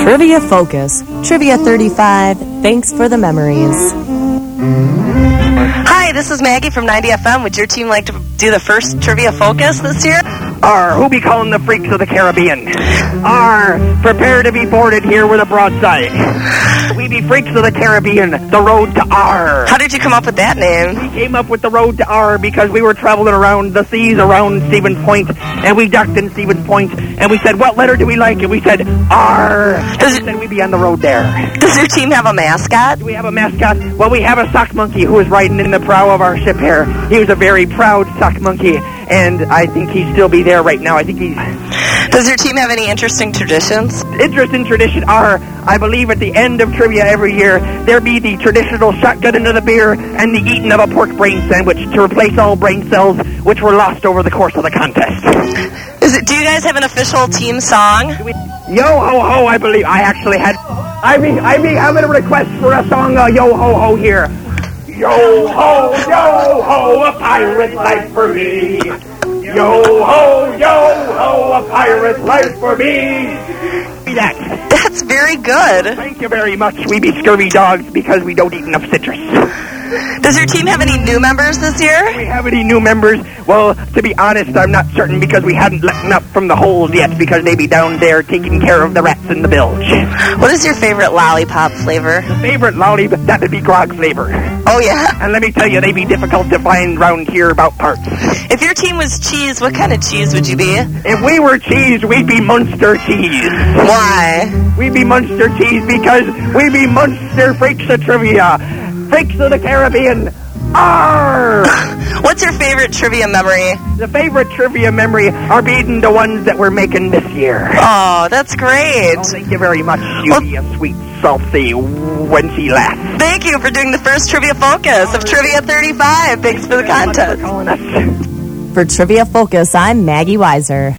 Trivia Focus. Trivia 35. Thanks for the memories. Hi, this is Maggie from 90 FM. Would your team like to do the first Trivia Focus this year? Who be calling the freaks of the Caribbean? Prepare to be boarded here with a broadside. We be freaks of the Caribbean, the road to R. How did you come up with that name? We came up with the road to R because we were traveling around the seas around Stevens Point, and we docked in Stevens Point, and we said, what letter do we like? And we said, R. And we said we'd be on the road there. Does your team have a mascot? Do we have a mascot? Well, we have a sock monkey who is riding in the prow of our ship here. He was a very proud sock monkey, and I think he'd still be there right now. I think he's... Does your team have any interesting traditions? Interesting tradition are, I believe at the end of trivia every year, there be the traditional shotgun into the beer and the eating of a pork brain sandwich to replace all brain cells which were lost over the course of the contest. Do you guys have an official team song? Yo ho ho, I believe I actually had... I be having a request for a song, yo ho ho here. Yo ho, a pirate life for me. Yo ho, a pirate life for me. That's very good. Thank you very much. We be scurvy dogs because we don't eat enough citrus. Does your team have any new members this year? Do we have any new members? Well, to be honest, I'm not certain because we haven't let up from the hold yet because they be down there taking care of the rats in the bilge. What is your favorite lollipop flavor? Favorite lollipop? That would be grog flavor. Oh, yeah? And let me tell you, they be difficult to find round here about parts. If your team was cheese, what kind of cheese would you be? If we were cheese, we'd be Munster cheese. Why? We'd be Munster cheese because we be Munster freaks of trivia. Freaks of the Caribbean. Arr! What's your favorite trivia memory? The favorite trivia memory are being the ones that we're making this year. Oh, that's great. Oh, thank you very much, you be a sweet, salty, wency lass. Thank you for doing the first Trivia Focus of Trivia 35. Thanks for the contest. For calling us. For Trivia Focus, I'm Maggie Weiser.